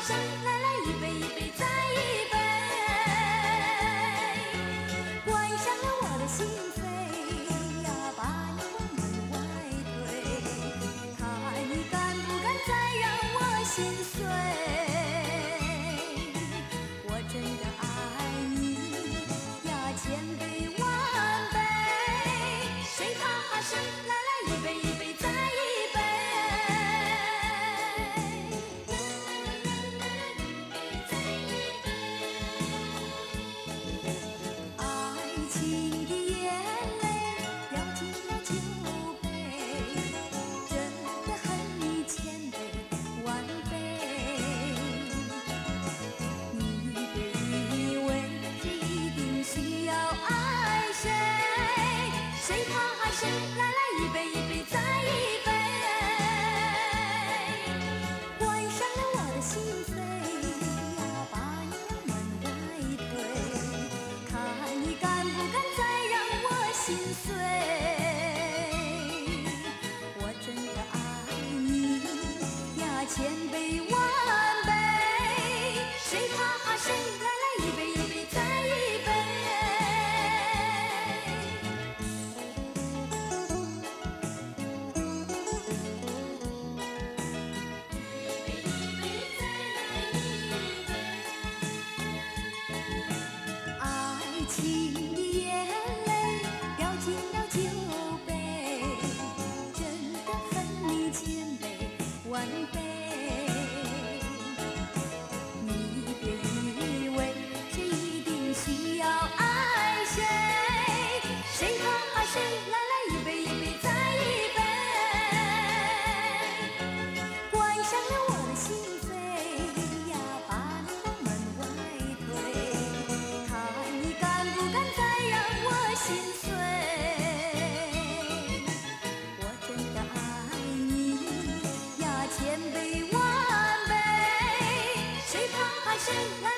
谁来来一杯一杯再一杯，关上了我的心扉呀，把你往门外推，看你敢不敢再让我心碎。我真的爱你呀，千杯万杯，谁怕谁来来一杯一杯再一杯。爱情的眼泪掉进了酒杯，真的恨你千杯万杯。你别以为这一定需要爱谁，谁怕谁来来一杯一杯再一杯，关上了我的心扉呀，把你往门外推，看你敢不敢再让我心碎。我真的爱你呀，千杯万杯，谁怕谁来来一杯一杯再一杯。爱情的眼泪掉进了酒杯，真的恨你千杯万杯。你别以为这一定需要爱谁，谁怕谁来来一杯一杯再一杯，关上了我的心扉呀，把你往门外推，看你敢不敢再让我心碎。我真的爱你呀，千杯万杯，谁怕谁来